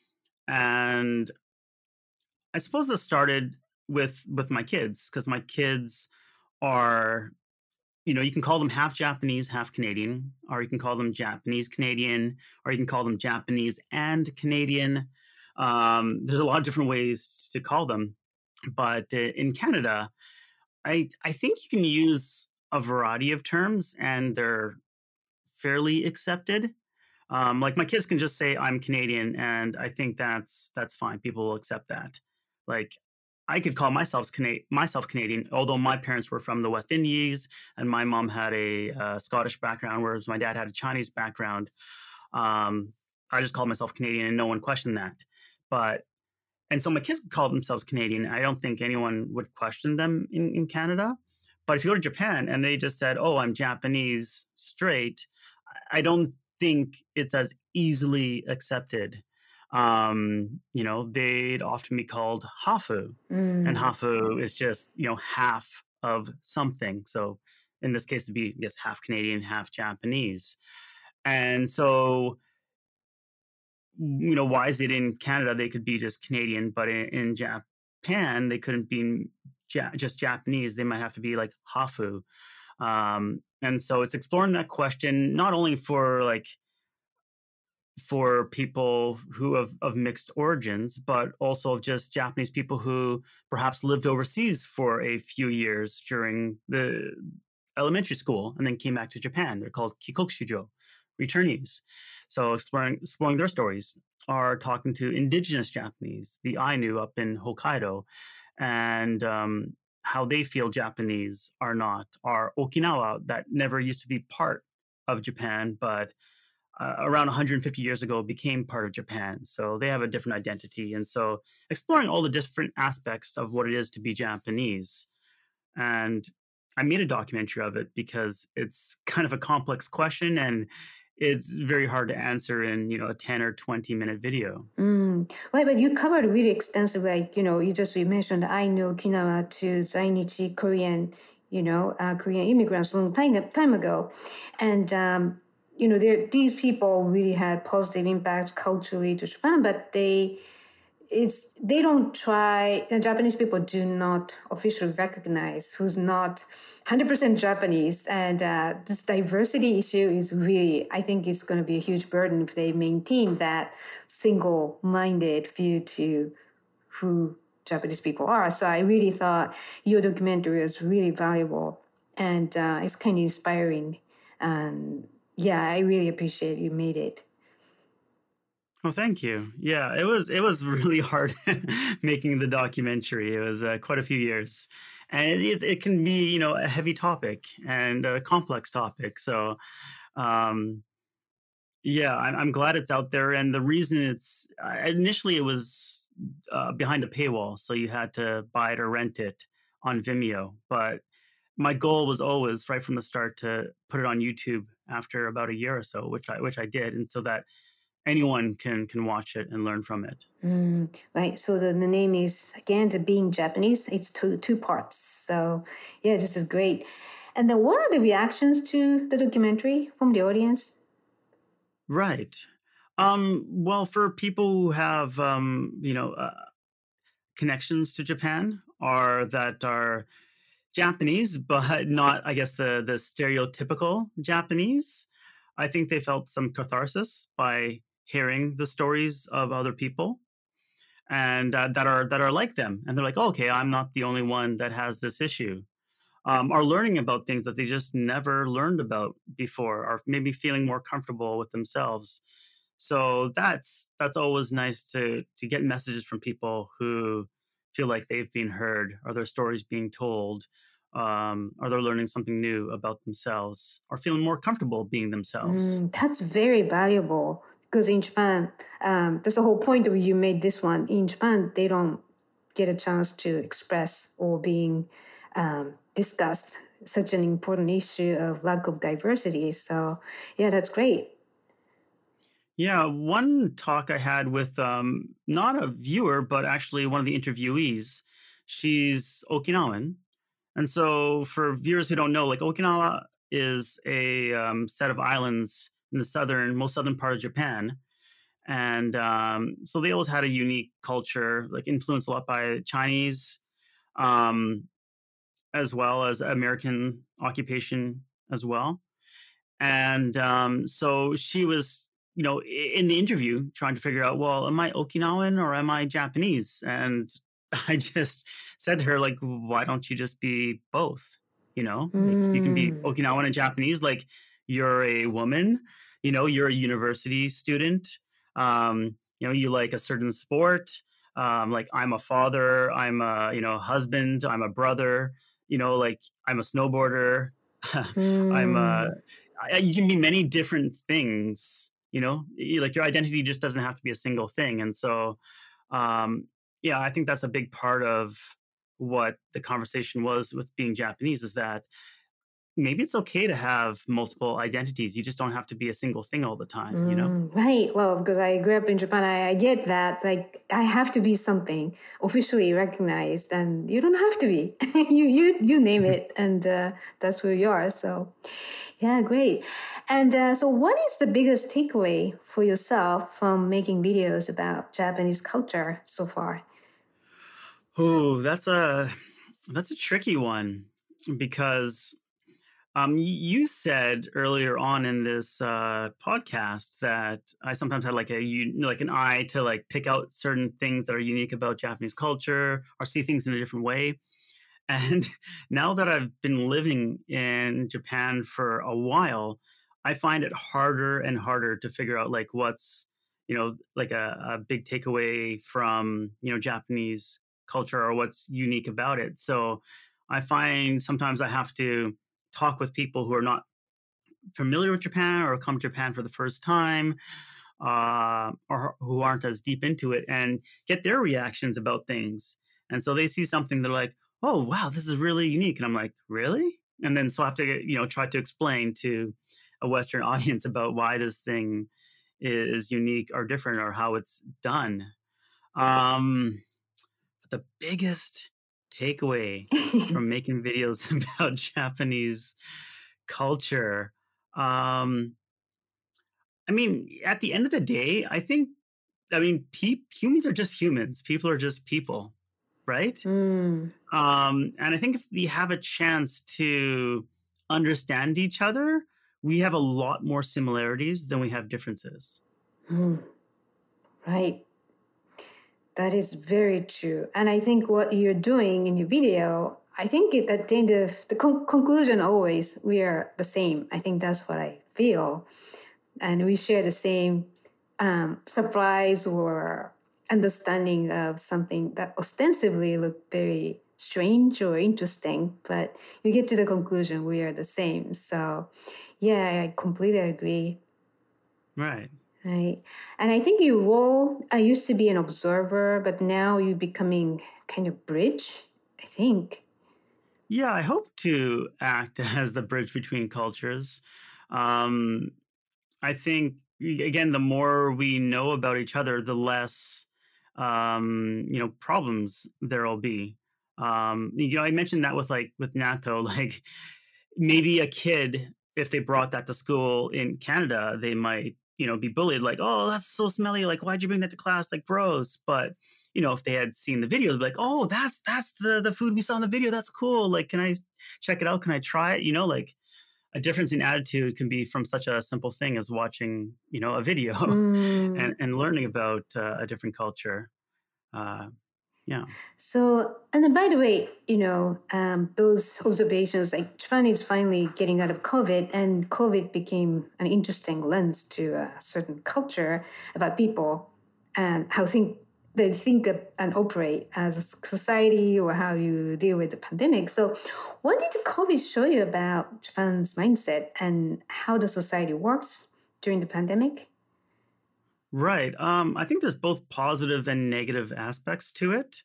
and I suppose this started with my kids because my kids are, you can call them half Japanese, half Canadian, or you can call them Japanese Canadian, or you can call them Japanese and Canadian. There's a lot of different ways to call them, but in Canada, I think you can use a variety of terms, and they're fairly accepted. Like my kids can just say I'm Canadian, and I think that's fine. People will accept that. Like I could call myself Canadian, although my parents were from the West Indies, and my mom had a Scottish background, whereas my dad had a Chinese background. Um, I just called myself Canadian, and no one questioned that. But and so my kids call themselves Canadian. I don't think anyone would question them in Canada. But if you go to Japan and they just said, "Oh, I'm Japanese straight," I don't think it's as easily accepted. They'd often be called hafu, and Mm, hafu is just half of something. So in this case, to be yes, half Canadian, half Japanese, and so why is it in Canada they could be just Canadian, but in Japan they couldn't be just Japanese? They might have to be like hafu. And so it's exploring that question not only for people who of mixed origins, but also of just Japanese people who perhaps lived overseas for a few years during the elementary school and then came back to Japan. They're called kikokushujo, returnees. So exploring their stories, are talking to indigenous Japanese, the Ainu up in Hokkaido, and how they feel Japanese are not, are Okinawa that never used to be part of Japan, but around 150 years ago became part of Japan. So they have a different identity. And so exploring all the different aspects of what it is to be Japanese. And I made a documentary of it because it's kind of a complex question and it's very hard to answer in, a 10 or 20-minute video. Well, but you covered really extensive, like, you mentioned Ainu, Okinawa to Zainichi Korean, Korean immigrants a long time ago. And, these people really had positive impact culturally to Japan, but they don't try, the Japanese people do not officially recognize who's not 100% Japanese. And this diversity issue is really, I think it's going to be a huge burden if they maintain that single-minded view to who Japanese people are. So I really thought your documentary was really valuable and it's kind of inspiring. And yeah, I really appreciate you made it. Oh, thank you. Yeah, it was really hard making the documentary. It was quite a few years, and it can be a heavy topic and a complex topic. So um, yeah, I'm glad it's out there, and the reason it's initially it was behind a paywall, so you had to buy it or rent it on Vimeo. But my goal was always right from the start to put it on YouTube after about a year or so, which I did, and so that anyone can watch it and learn from it. Right. So the name is again the being Japanese. It's two parts. So yeah, this is great. And then what are the reactions to the documentary from the audience? Right. Well, for people who have connections to Japan or that are Japanese, but not, I guess, the stereotypical Japanese, I think they felt some catharsis by hearing the stories of other people and that are like them, and they're like, oh, okay, I'm not the only one that has this issue. Are learning about things that they just never learned about before, or maybe feeling more comfortable with themselves. So that's always nice to get messages from people who feel like they've been heard, or their stories being told, or they're learning something new about themselves, or feeling more comfortable being themselves. That's very valuable because in Japan, that's the whole point of you made this one. In Japan, they don't get a chance to express or being discussed such an important issue of lack of diversity. So yeah, that's great. Yeah, one talk I had with not a viewer, but actually one of the interviewees. She's Okinawan, and so for viewers who don't know, like Okinawa is a set of islands in the most southern part of Japan, and so they always had a unique culture, like influenced a lot by Chinese, um, as well as American occupation as well. And so she was, in the interview trying to figure out, well, am I Okinawan or am I Japanese? And I just said to her, like, why don't you just be both? Like you can be Mm. Okinawan and Japanese, like you're a woman, you're a university student, you like a certain sport. Like I'm a father, I'm a, husband, I'm a brother, like I'm a snowboarder. I'm Mm. you can be many different things, like your identity just doesn't have to be a single thing. And so, um, yeah, I think that's a big part of what the conversation was with being Japanese, is that maybe it's okay to have multiple identities. You just don't have to be a single thing all the time. Right. Well, because I grew up in Japan, I get that. Like, I have to be something officially recognized, and you don't have to be. You name it, and that's who you are. So, yeah, great. And so, what is the biggest takeaway for yourself from making videos about Japanese culture so far? Oh, that's a tricky one, because you said earlier on in this podcast that I sometimes had like like an eye to like pick out certain things that are unique about Japanese culture, or see things in a different way. And now that I've been living in Japan for a while, I find it harder and harder to figure out like what's, like a big takeaway from, Japanese culture, or what's unique about it. So I find sometimes I have to talk with people who are not familiar with Japan, or come to Japan for the first time, or who aren't as deep into it, and get their reactions about things. And so they see something, they're like, "Oh, wow, this is really unique," and I'm like, "Really?" And then so I have to, try to explain to a Western audience about why this thing is unique or different, or how it's done. Um, but the biggest takeaway from making videos about Japanese culture, um, I mean, at the end of the day, humans are just humans. People are just people, right? Mm. And I think if we have a chance to understand each other, we have a lot more similarities than we have differences. Mm. Right. That is very true. And I think what you're doing in your video, I think at the end of the conclusion, always, we are the same. I think that's what I feel. And we share the same surprise or understanding of something that ostensibly looked very strange or interesting, but you get to the conclusion we are the same. So, yeah, I completely agree. Right. Right. And I think you all, I used to be an observer, but now you're becoming kind of bridge, I think. Yeah, I hope to act as the bridge between cultures. Um, I think again, the more we know about each other, the less problems there'll be. I mentioned that with with natto, like maybe a kid, if they brought that to school in Canada, they might, be bullied, like, oh, that's so smelly. Like, why'd you bring that to class? Like, gross. But if they had seen the video, they'd be like, oh, that's the food we saw in the video. That's cool. Like, can I check it out? Can I try it? Like a difference in attitude can be from such a simple thing as watching, a video Mm. and learning about a different culture. Uh, yeah. So, and then by the way, those observations, like Japan is finally getting out of COVID, and COVID became an interesting lens to a certain culture about people and how they think of and operate as a society or how you deal with the pandemic. So, what did COVID show you about Japan's mindset and how the society works during the pandemic? Right. I think there's both positive and negative aspects to it.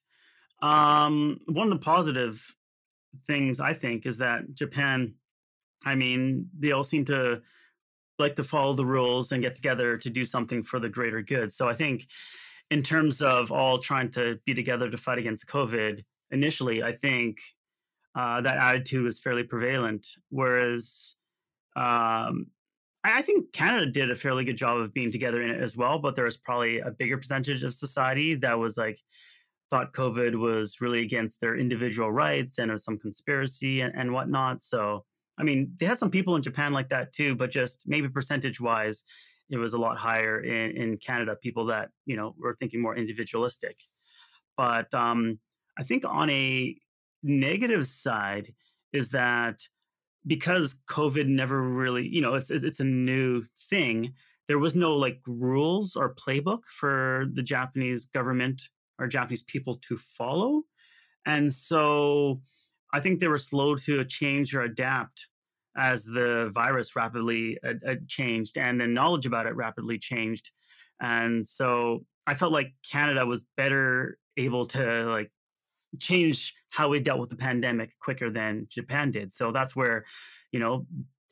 One of the positive things I think is that Japan, I mean, they all seem to like to follow the rules and get together to do something for the greater good. So I think in terms of all trying to be together to fight against COVID, initially, I think that attitude was fairly prevalent. Whereas um, I think Canada did a fairly good job of being together in it as well, but there was probably a bigger percentage of society that was like thought COVID was really against their individual rights and it was some conspiracy and whatnot. So, I mean, they had some people in Japan like that too, but just maybe percentage wise, it was a lot higher in Canada, people that, were thinking more individualistic. But I think on a negative side is that because COVID never really, it's a new thing. There was no like rules or playbook for the Japanese government or Japanese people to follow. And so I think they were slow to change or adapt as the virus rapidly changed and the knowledge about it rapidly changed. And so I felt like Canada was better able to like change how we dealt with the pandemic quicker than Japan did. So that's where, you know,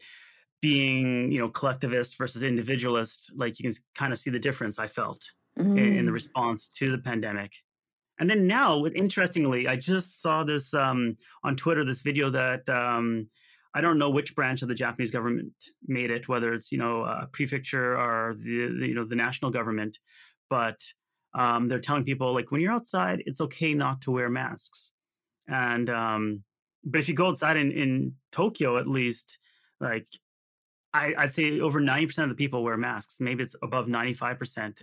being, collectivist versus individualist, like you can kind of see the difference I felt in the Mm. response to the pandemic. And then now, interestingly, I just saw this on Twitter, this video that I don't know which branch of the Japanese government made it, whether it's a prefecture or the national government, but they're telling people like when you're outside, it's okay not to wear masks. And but if you go outside in Tokyo, at least, like I'd say over 90% of the people wear masks. Maybe it's above 95%.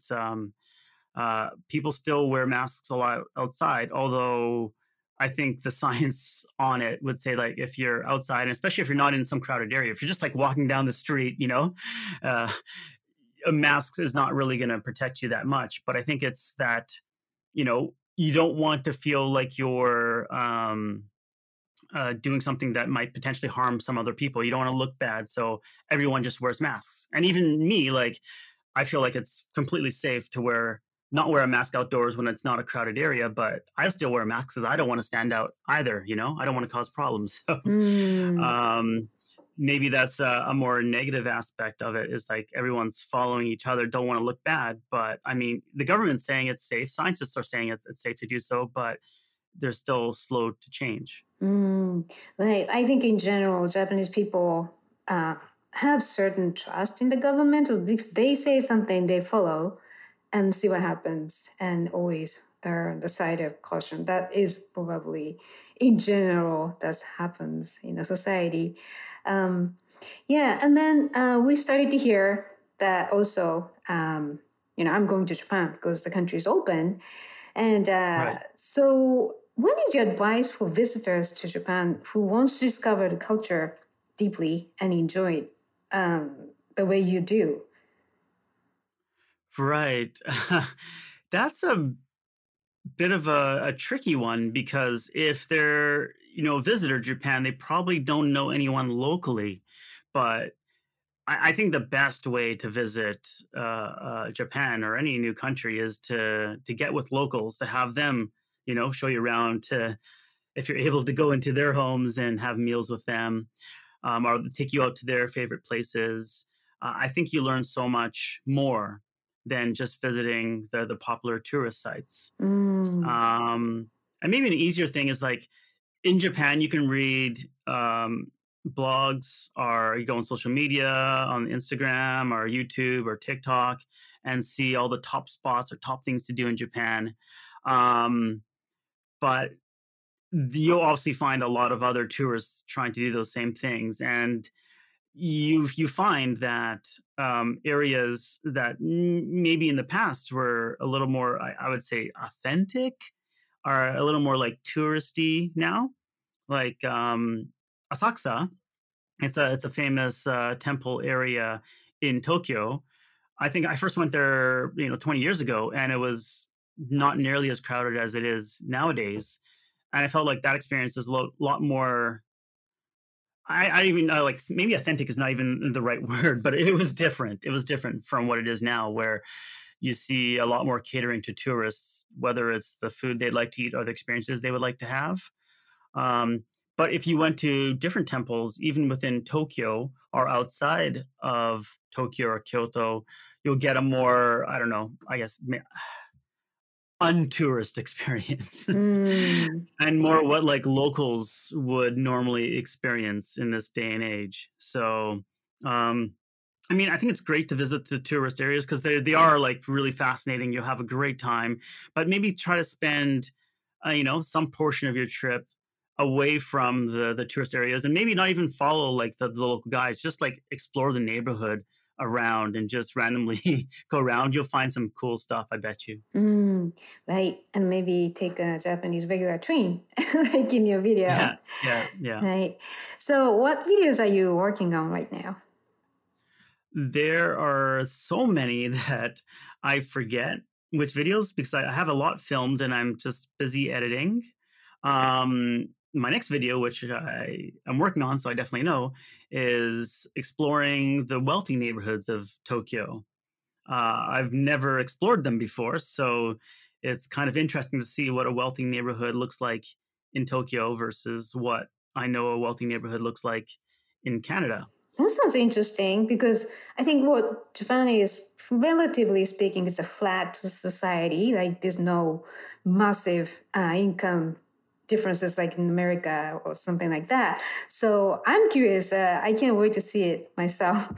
It's people still wear masks a lot outside, although I think the science on it would say like if you're outside, and especially if you're not in some crowded area, if you're just like walking down the street, uh, a mask is not really going to protect you that much. But I think it's that you don't want to feel like you're doing something that might potentially harm some other people. You don't want to look bad, so everyone just wears masks. And even me, like I feel like it's completely safe to not wear a mask outdoors when it's not a crowded area, but I still wear masks because I don't want to stand out either. I don't want to cause problems. So Mm. um, maybe that's a more negative aspect of it is like everyone's following each other, don't want to look bad. But I mean, the government's saying it's safe. Scientists are saying it's safe to do so, but they're still slow to change. Mm, right. I think in general, Japanese people have certain trust in the government. If they say something, they follow and see what happens, and always err on the side of caution. That is probably, in general, that happens in a society. Um, yeah, and then we started to hear that also. I'm going to Japan because the country is open, and Right. so, what is your advice for visitors to Japan who wants to discover the culture deeply and enjoy it the way you do? Right. That's a bit of a tricky one because if they're, a visitor to Japan, they probably don't know anyone locally. But I think the best way to visit Japan or any new country is to get with locals, to have them, show you around. To if you're able to go into their homes and have meals with them, or take you out to their favorite places. I think you learn so much more than just visiting the popular tourist sites. Mm. And maybe an easier thing is like in Japan, you can read blogs, or you go on social media, on Instagram or YouTube or TikTok, and see all the top spots or top things to do in Japan. Um, but you'll obviously find a lot of other tourists trying to do those same things, and you find that areas that maybe in the past were a little more, I would say, authentic, are a little more like touristy now, like Asakusa. It's a famous temple area in Tokyo. I think I first went there, 20 years ago, and it was not nearly as crowded as it is nowadays. And I felt like that experience is a lot more. I even know, like, maybe authentic is not even the right word, but it was different. It was different from what it is now, where you see a lot more catering to tourists, whether it's the food they'd like to eat or the experiences they would like to have. Um, but if you went to different temples, even within Tokyo or outside of Tokyo or Kyoto, you'll get a more, I don't know, I guess, untourist experience. Mm. And more what like locals would normally experience in this day and age. So, um, I mean, I think it's great to visit the tourist areas because they are like really fascinating. You'll have a great time, but maybe try to spend, some portion of your trip away from the tourist areas, and maybe not even follow like the local guides. Just like explore the neighborhood around and just randomly go around. You'll find some cool stuff, I bet you. Mm. Right. And maybe take a Japanese regular train, like in your video. Yeah, yeah, yeah. Right. So, what videos are you working on right now? There are so many that I forget which videos because I have a lot filmed and I'm just busy editing. My next video, which I'm working on, so I definitely know, is exploring the wealthy neighborhoods of Tokyo. I've never explored them before, so it's kind of interesting to see what a wealthy neighborhood looks like in Tokyo versus what I know a wealthy neighborhood looks like in Canada. That sounds interesting because I think what Japan is, relatively speaking, it's a flat society. Like there's no massive income differences like in America or something like that. So I'm curious. I can't wait to see it myself.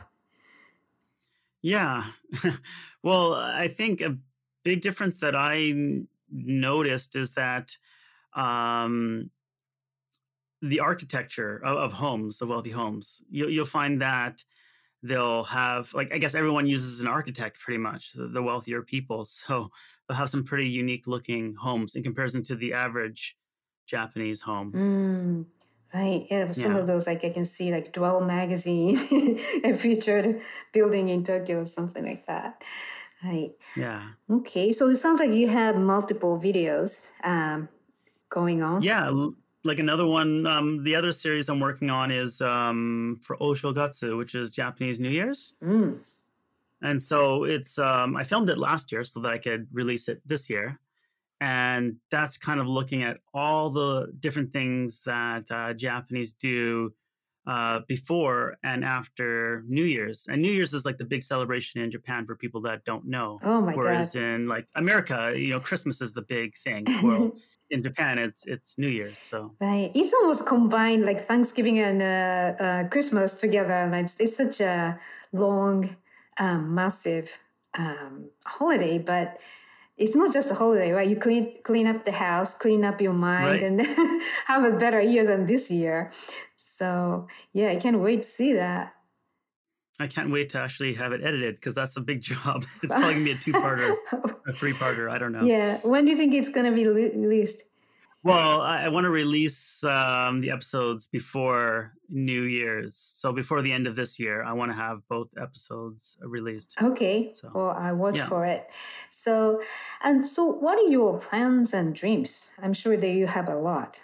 Yeah. Well, I think a big difference that noticed is that um, the architecture of homes, of wealthy homes, you'll find that they'll have, like, I guess everyone uses an architect pretty much, the wealthier people. So they'll have some pretty unique looking homes in comparison to the average Japanese home. Mm, right. Yeah, some Yeah. of those like I can see like Dwell magazine a featured building in Tokyo or something like that. Right. Yeah. Okay. So it sounds like you have multiple videos going on. Yeah. Like another one, the other series I'm working on is for Oshogatsu, which is Japanese New Year's. Mm. And so it's I filmed it last year so that I could release it this year. And that's kind of looking at all the different things that Japanese do before and after New Year's. And New Year's is like the big celebration in Japan for people that don't know. Oh my God. Whereas in like America, Christmas is the big thing. Well, in Japan, it's New Year's. So Right. It's almost combined like Thanksgiving and Christmas together. Like it's such a long, massive holiday, but it's not just a holiday, right? You clean up the house, clean up your mind, right. and have a better year than this year. So yeah, I can't wait to see that. I can't wait to actually have it edited because that's a big job. It's probably gonna be a two-parter, a three-parter. I don't know. Yeah. When do you think it's gonna be released? Well, I want to release the episodes before New Year's. So before the end of this year, I want to have both episodes released. Okay. So, Well, I watch yeah. for it. So, what are your plans and dreams? I'm sure that you have a lot.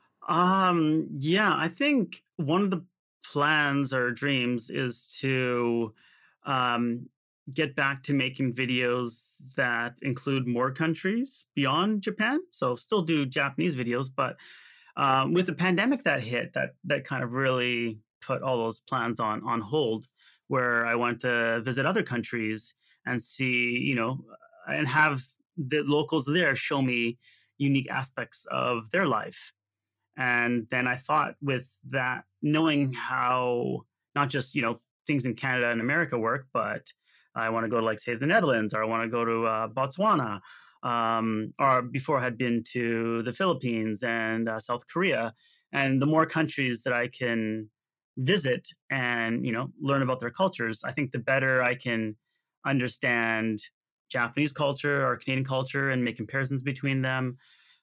Yeah, I think one of the plans or dreams is to um, get back to making videos that include more countries beyond Japan. So still do Japanese videos, but with the pandemic that hit, that kind of really put all those plans on hold. Where I want to visit other countries and see, and have the locals there show me unique aspects of their life. And then I thought with that, knowing how not just, things in Canada and America work, but I want to go to, like, say, the Netherlands, or I want to go to Botswana, or before I had been to the Philippines and South Korea. And the more countries that I can visit and, learn about their cultures, I think the better I can understand Japanese culture or Canadian culture and make comparisons between them.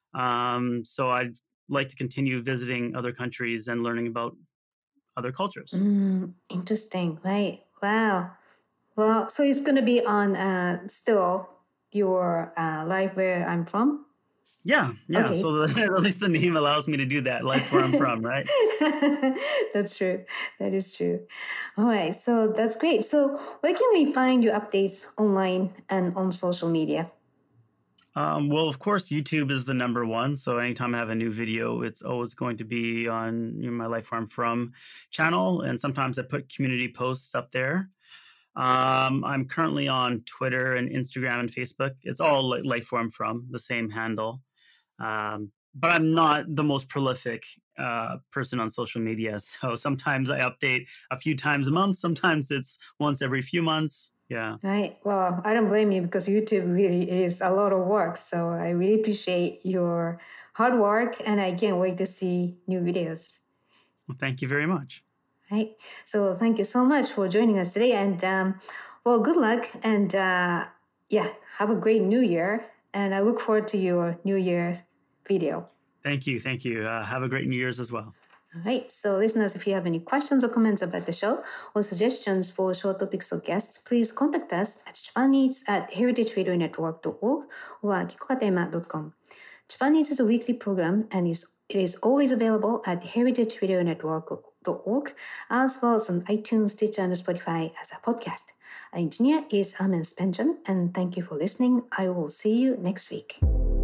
So I'd like to continue visiting other countries and learning about other cultures. Interesting, right? Wow. Well, so it's going to be on still your life where I'm from? Yeah. Okay. So at least the name allows me to do that, life where I'm from, right? That's true. That is true. All right. So that's great. So where can we find your updates online and on social media? Well, of course, YouTube is the number one. So anytime I have a new video, it's always going to be on my Life Where I'm From channel. And sometimes I put community posts up there. I'm currently on Twitter and Instagram and Facebook. It's all Life Where I'm From, the same handle. But I'm not the most prolific person on social media. So sometimes I update a few times a month. Sometimes it's once every few months. Yeah. Right. Well, I don't blame you because YouTube really is a lot of work. So I really appreciate your hard work and I can't wait to see new videos. Well, thank you very much. Right. So thank you so much for joining us today. And well, good luck. And yeah, have a great new year. And I look forward to your New Year's video. Thank you. Have a great New Year's as well. All right. So listeners, if you have any questions or comments about the show or suggestions for short topics or guests, please contact us at japaneats@heritageradionetwork.org or kikokatema.com. Japan Eats is a weekly program and it is always available at heritageradionetwork.org as well as on iTunes, Stitcher, and Spotify as a podcast. Our engineer is Amen Spenjan, and thank you for listening. I will see you next week.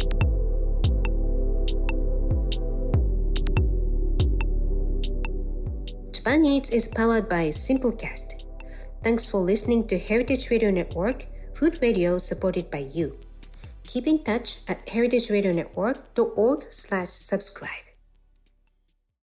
Japan Eats is powered by Simplecast. Thanks for listening to Heritage Radio Network, food radio supported by you. Keep in touch at heritageradionetwork.org/subscribe.